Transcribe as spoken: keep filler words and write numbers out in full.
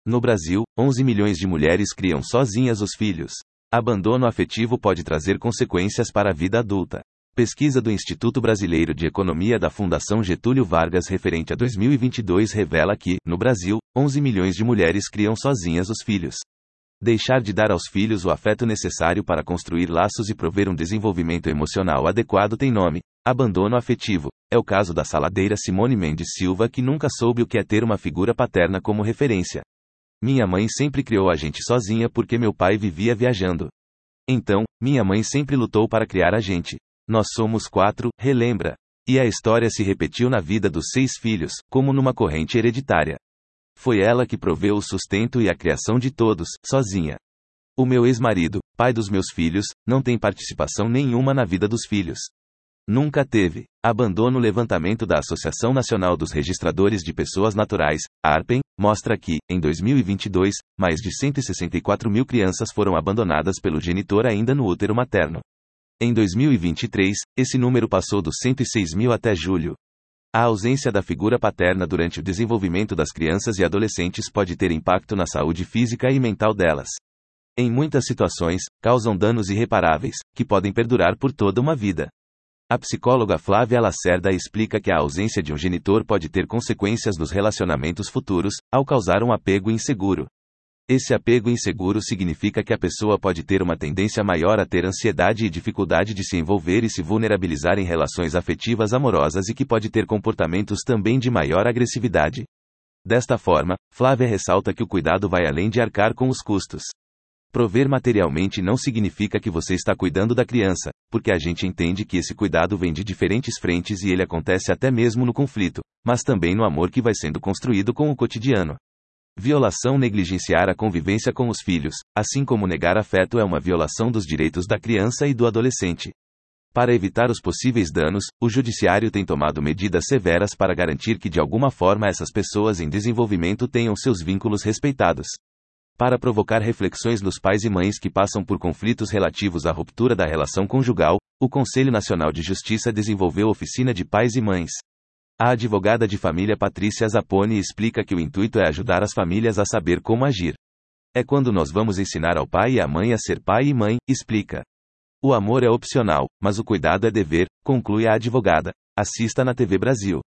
No Brasil, onze milhões de mulheres criam sozinhas os filhos. Abandono afetivo pode trazer consequências para a vida adulta. Pesquisa do Instituto Brasileiro de Economia da Fundação Getúlio Vargas referente a dois mil e vinte e dois revela que, no Brasil, onze milhões de mulheres criam sozinhas os filhos. Deixar de dar aos filhos o afeto necessário para construir laços e prover um desenvolvimento emocional adequado tem nome: abandono afetivo. É o caso da saladeira Simone Mendes Silva, que nunca soube o que é ter uma figura paterna como referência. Minha mãe sempre criou a gente sozinha porque meu pai vivia viajando. Então, minha mãe sempre lutou para criar a gente. Nós somos quatro, relembra. E a história se repetiu na vida dos seis filhos, como numa corrente hereditária. Foi ela que proveu o sustento e a criação de todos, sozinha. O meu ex-marido, pai dos meus filhos, não tem participação nenhuma na vida dos filhos. Nunca teve. Abandono. O levantamento da Associação Nacional dos Registradores de Pessoas Naturais, ARPEN, mostra que, em dois mil e vinte e dois, mais de cento e sessenta e quatro mil crianças foram abandonadas pelo genitor ainda no útero materno. Em dois mil e vinte e três, esse número passou dos cento e seis mil até julho. A ausência da figura paterna durante o desenvolvimento das crianças e adolescentes pode ter impacto na saúde física e mental delas. Em muitas situações, causam danos irreparáveis, que podem perdurar por toda uma vida. A psicóloga Flávia Lacerda explica que a ausência de um genitor pode ter consequências nos relacionamentos futuros, ao causar um apego inseguro. Esse apego inseguro significa que a pessoa pode ter uma tendência maior a ter ansiedade e dificuldade de se envolver e se vulnerabilizar em relações afetivas amorosas e que pode ter comportamentos também de maior agressividade. Desta forma, Flávia ressalta que o cuidado vai além de arcar com os custos. Prover materialmente não significa que você está cuidando da criança, porque a gente entende que esse cuidado vem de diferentes frentes e ele acontece até mesmo no conflito, mas também no amor que vai sendo construído com o cotidiano. Violação. Negligenciar a convivência com os filhos, assim como negar afeto, é uma violação dos direitos da criança e do adolescente. Para evitar os possíveis danos, o Judiciário tem tomado medidas severas para garantir que de alguma forma essas pessoas em desenvolvimento tenham seus vínculos respeitados. Para provocar reflexões nos pais e mães que passam por conflitos relativos à ruptura da relação conjugal, o Conselho Nacional de Justiça desenvolveu oficina de pais e mães. A advogada de família Patrícia Zapponi explica que o intuito é ajudar as famílias a saber como agir. É quando nós vamos ensinar ao pai e à mãe a ser pai e mãe, explica. O amor é opcional, mas o cuidado é dever, conclui a advogada. Assista na T V Brasil.